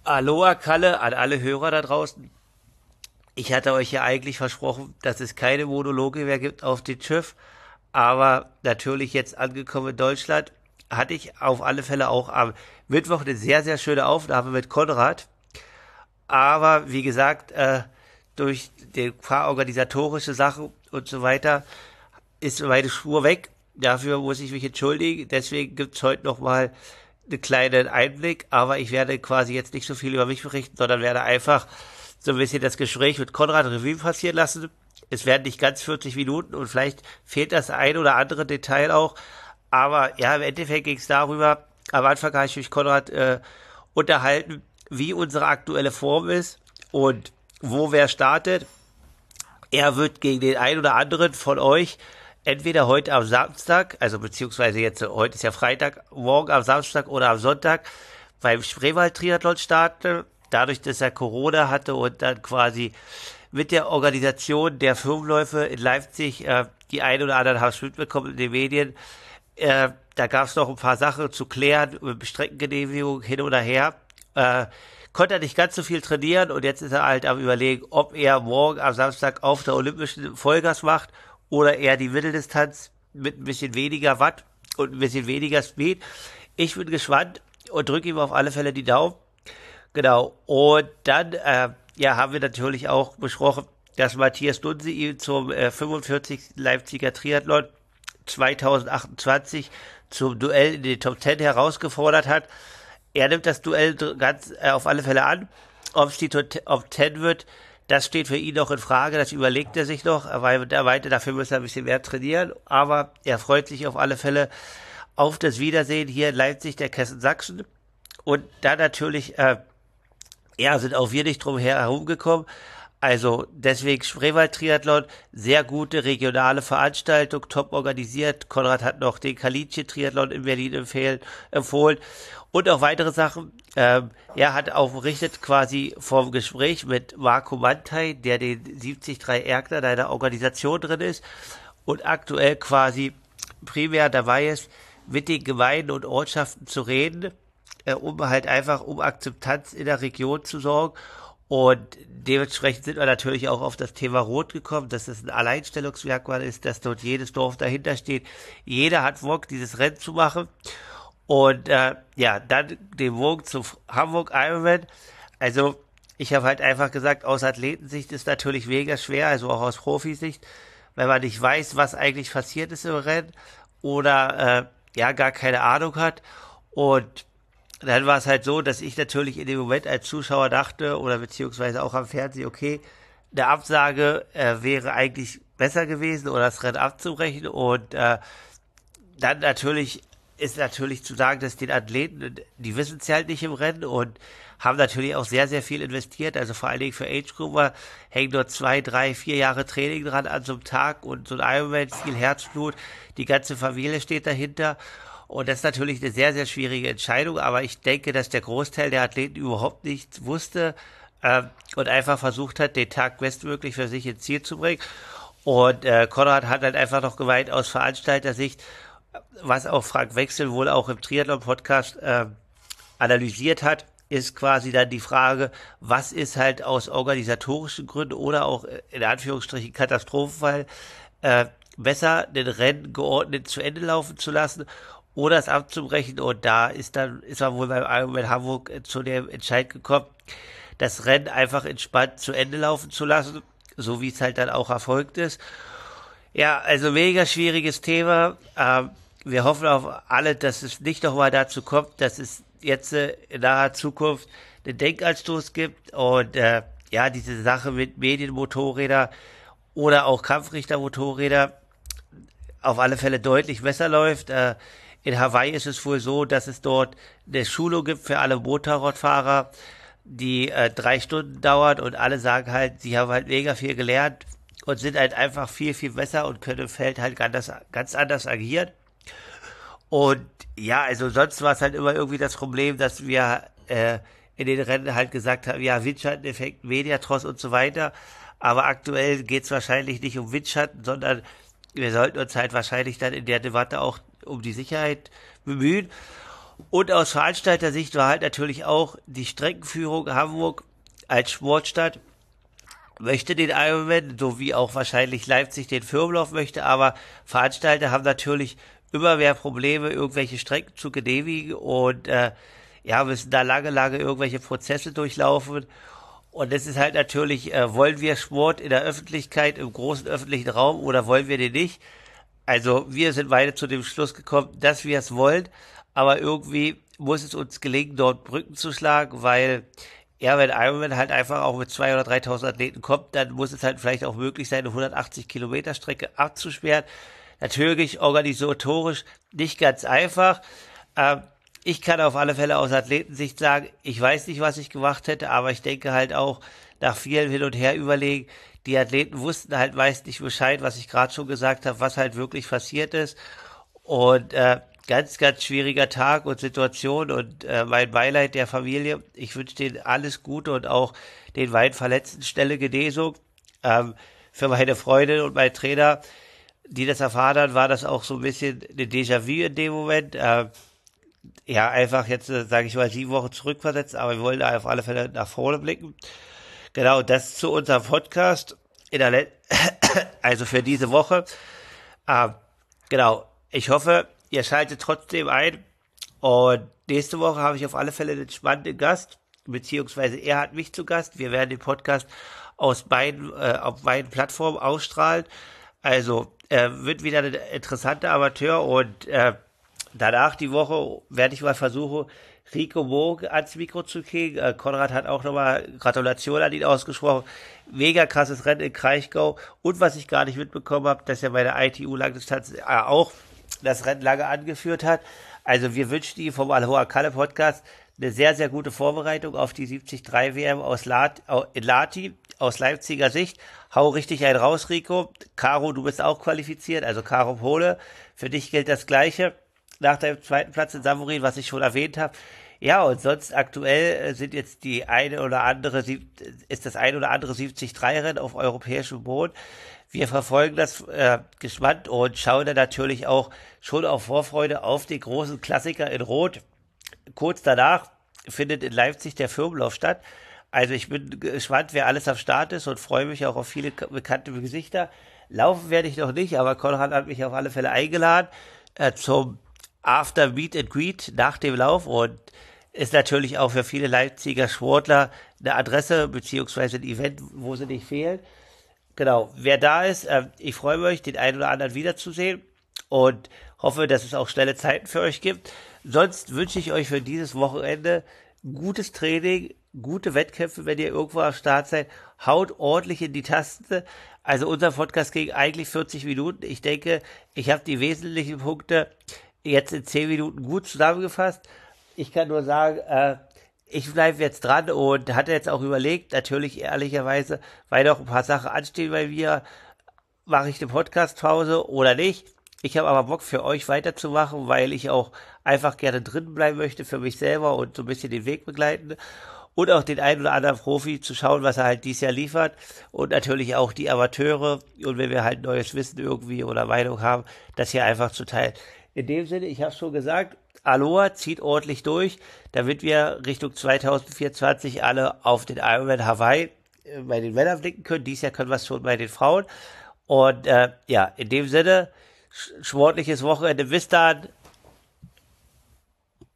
Aloha Kalle an alle Hörer da draußen. Ich hatte euch ja eigentlich versprochen, dass es keine Monologe mehr gibt auf dem Schiff. Aber natürlich jetzt angekommen in Deutschland, hatte ich auf alle Fälle auch am Mittwoch eine sehr, sehr schöne Aufnahme mit Konrad. Aber wie gesagt, durch die paar organisatorische Sachen und so weiter ist meine Spur weg. Dafür muss ich mich entschuldigen. Deswegen gibt's heute nochmal einen kleinen Einblick. Aber ich werde quasi jetzt nicht so viel über mich berichten, sondern werde einfach so ein bisschen das Gespräch mit Konrad Revue passieren lassen. Es werden nicht ganz 40 Minuten und vielleicht fehlt das ein oder andere Detail auch. Aber ja, im Endeffekt ging es darüber, am Anfang habe ich mich Konrad unterhalten, wie unsere aktuelle Form ist und wo wer startet. Er wird gegen den einen oder anderen von euch entweder heute am Samstag, also beziehungsweise jetzt, heute ist ja Freitag, morgen am Samstag oder am Sonntag beim Spreewald-Triathlon starten. Dadurch, dass er Corona hatte und dann quasi mit der Organisation der Firmenläufe in Leipzig, die ein oder anderen haben es mitbekommen in den Medien, da gab es noch ein paar Sachen zu klären, mit Streckengenehmigung hin oder her. Konnte er nicht ganz so viel trainieren und jetzt ist er halt am Überlegen, ob er morgen am Samstag auf der Olympischen Vollgas macht oder eher die Mitteldistanz mit ein bisschen weniger Watt und ein bisschen weniger Speed. Ich bin gespannt und drücke ihm auf alle Fälle die Daumen. Genau. Und dann, ja, haben wir natürlich auch besprochen, dass Matthias Dunse ihn zum 45. Leipziger Triathlon 2028 zum Duell in den Top 10 herausgefordert hat. Er nimmt das Duell ganz auf alle Fälle an. Ob es die Top 10 wird, das steht für ihn noch in Frage. Das überlegt er sich noch, weil er meinte, dafür muss er ein bisschen mehr trainieren. Aber er freut sich auf alle Fälle auf das Wiedersehen hier in Leipzig, der Kessen Sachsen. Und dann natürlich, ja, sind auch wir nicht drum herumgekommen. Also deswegen Spreewald-Triathlon, sehr gute regionale Veranstaltung, top organisiert. Konrad hat noch den Kalitje-Triathlon in Berlin empfohlen und auch weitere Sachen. Er hat auch berichtet quasi vom Gespräch mit Marco Mantei, der den 73 Erkner deiner Organisation drin ist und aktuell quasi primär dabei ist, mit den Gemeinden und Ortschaften zu reden, um halt einfach um Akzeptanz in der Region zu sorgen. Und dementsprechend sind wir natürlich auch auf das Thema Rot gekommen, dass es ein Alleinstellungsmerkmal ist, dass dort jedes Dorf dahinter steht. Jeder hat Bock, dieses Rennen zu machen. Und ja, dann den Bogen zu Hamburg Ironman. Also ich habe halt einfach gesagt, aus Athletensicht ist natürlich mega schwer, also auch aus Profisicht, wenn man nicht weiß, was eigentlich passiert ist im Rennen oder ja, gar keine Ahnung hat. Und dann war es halt so, dass ich natürlich in dem Moment als Zuschauer dachte, oder beziehungsweise auch am Fernsehen, okay, eine Absage wäre eigentlich besser gewesen oder das Rennen abzubrechen. Und dann natürlich ist natürlich zu sagen, dass den Athleten, die wissen es ja halt nicht im Rennen und haben natürlich auch sehr, sehr viel investiert. Also vor allen Dingen für Age Grouper hängen dort 2, 3, 4 Jahre Training dran an so einem Tag und so ein Ironman, viel Herzblut, die ganze Familie steht dahinter. Und das ist natürlich eine sehr, sehr schwierige Entscheidung, aber ich denke, dass der Großteil der Athleten überhaupt nichts wusste und einfach versucht hat, den Tag bestmöglich für sich ins Ziel zu bringen. Und Konrad hat halt einfach noch gemeint aus Veranstalter-Sicht, was auch Frank Wechsel wohl auch im Triathlon-Podcast analysiert hat, ist quasi dann die Frage, was ist halt aus organisatorischen Gründen oder auch in Anführungsstrichen Katastrophenfall besser, den Rennen geordnet zu Ende laufen zu lassen oder es abzubrechen. Und da ist man wohl beim Ironman Hamburg zu dem Entscheid gekommen, das Rennen einfach entspannt zu Ende laufen zu lassen, so wie es halt dann auch erfolgt ist. Ja, also mega schwieriges Thema. Wir hoffen auf alle, dass es nicht nochmal dazu kommt, dass es jetzt in naher Zukunft einen Denkanstoß gibt und ja, diese Sache mit Medienmotorräder oder auch Kampfrichtermotorräder auf alle Fälle deutlich besser läuft. In Hawaii ist es wohl so, dass es dort eine Schulung gibt für alle Motorradfahrer, die 3 Stunden dauert und alle sagen halt, sie haben halt mega viel gelernt und sind halt einfach viel, viel besser und können im Feld halt ganz anders agieren. Und ja, also sonst war es halt immer irgendwie das Problem, dass wir in den Rennen halt gesagt haben, ja, Windschatteneffekt, Mediatross und so weiter. Aber aktuell geht es wahrscheinlich nicht um Windschatten, sondern wir sollten uns halt wahrscheinlich dann in der Debatte auch um die Sicherheit bemühen. Und aus Veranstalter-Sicht war halt natürlich auch die Streckenführung Hamburg als Sportstadt möchte den Ironman, so wie auch wahrscheinlich Leipzig den Firmenlauf möchte, aber Veranstalter haben natürlich immer mehr Probleme, irgendwelche Strecken zu genehmigen und ja, müssen da lange irgendwelche Prozesse durchlaufen. Und es ist halt natürlich, wollen wir Sport in der Öffentlichkeit, im großen öffentlichen Raum oder wollen wir den nicht? Also wir sind beide zu dem Schluss gekommen, dass wir es wollen, aber irgendwie muss es uns gelingen, dort Brücken zu schlagen, weil ja, wenn Ironman halt einfach auch mit 2.000 oder 3.000 Athleten kommt, dann muss es halt vielleicht auch möglich sein, eine 180 Kilometer Strecke abzusperren. Natürlich organisatorisch nicht ganz einfach. Ähm, Ich kann auf alle Fälle aus Athletensicht sagen, ich weiß nicht, was ich gemacht hätte, aber ich denke halt auch nach vielen Hin und Her überlegen, die Athleten wussten halt meist nicht Bescheid, was ich gerade schon gesagt habe, was halt wirklich passiert ist. Und ganz schwieriger Tag und Situation und mein Beileid der Familie. Ich wünsche denen alles Gute und auch den beiden Verletzten schnelle Genesung. Für meine Freundin und meinen Trainer, die das erfahren haben, war das auch so ein bisschen eine Déjà-vu in dem Moment. Ja, einfach jetzt, sage ich mal, 7 Wochen zurückversetzt, aber wir wollen da auf alle Fälle nach vorne blicken. Genau, das zu unserem Podcast in der also für diese Woche. Ähm, genau, ich hoffe, ihr schaltet trotzdem ein und nächste Woche habe ich auf alle Fälle einen spannenden Gast, beziehungsweise er hat mich zu Gast. Wir werden den Podcast auf beiden Plattformen ausstrahlen. Also wird wieder ein interessanter Amateur und danach die Woche werde ich mal versuchen, Rico Moog ans Mikro zu kriegen. Konrad hat auch nochmal Gratulation an ihn ausgesprochen. Mega krasses Rennen in Kraichgau. Und was ich gar nicht mitbekommen habe, dass er bei der ITU Langdistanz auch das Rennen lange angeführt hat. Also wir wünschen ihm vom Aloha Kalle Podcast eine sehr gute Vorbereitung auf die 73 WM in Lati aus Leipziger Sicht. Hau richtig einen raus, Rico. Caro, du bist auch qualifiziert, also Caro Pole. Für dich gilt das Gleiche nach deinem zweiten Platz in Samurin, was ich schon erwähnt habe. Ja, und sonst aktuell sind jetzt ist das ein oder andere 73-Rennen auf europäischem Boden. Wir verfolgen das gespannt und schauen dann natürlich auch schon auf Vorfreude auf den großen Klassiker in Rot. Kurz danach findet in Leipzig der Firmenlauf statt. Also ich bin gespannt, wer alles am Start ist und freue mich auch auf viele bekannte Gesichter. Laufen werde ich noch nicht, aber Konrad hat mich auf alle Fälle eingeladen zum After Meet and Greet nach dem Lauf und ist natürlich auch für viele Leipziger Sportler eine Adresse beziehungsweise ein Event, wo sie nicht fehlen. Genau, wer da ist, ich freue mich, den einen oder anderen wiederzusehen und hoffe, dass es auch schnelle Zeiten für euch gibt. Sonst wünsche ich euch für dieses Wochenende gutes Training, gute Wettkämpfe, wenn ihr irgendwo am Start seid. Haut ordentlich in die Tasten. Also unser Podcast ging eigentlich 40 Minuten. Ich denke, ich habe die wesentlichen Punkte jetzt in 10 Minuten gut zusammengefasst. Ich kann nur sagen, ich bleibe jetzt dran und hatte jetzt auch überlegt, natürlich ehrlicherweise, weil noch ein paar Sachen anstehen bei mir, mache ich eine Podcast-Pause oder nicht. Ich habe aber Bock für euch weiterzumachen, weil ich auch einfach gerne drin bleiben möchte für mich selber und so ein bisschen den Weg begleiten und auch den einen oder anderen Profi zu schauen, was er halt dieses Jahr liefert und natürlich auch die Amateure und wenn wir halt neues Wissen irgendwie oder Meinung haben, das hier einfach zu teilen. In dem Sinne, ich habe schon gesagt, Aloha zieht ordentlich durch, damit wir Richtung 2024 alle auf den Ironman Hawaii bei den Männern blicken können. Dieses Jahr können wir es schon bei den Frauen. Und ja, in dem Sinne, sportliches Wochenende. Bis dann.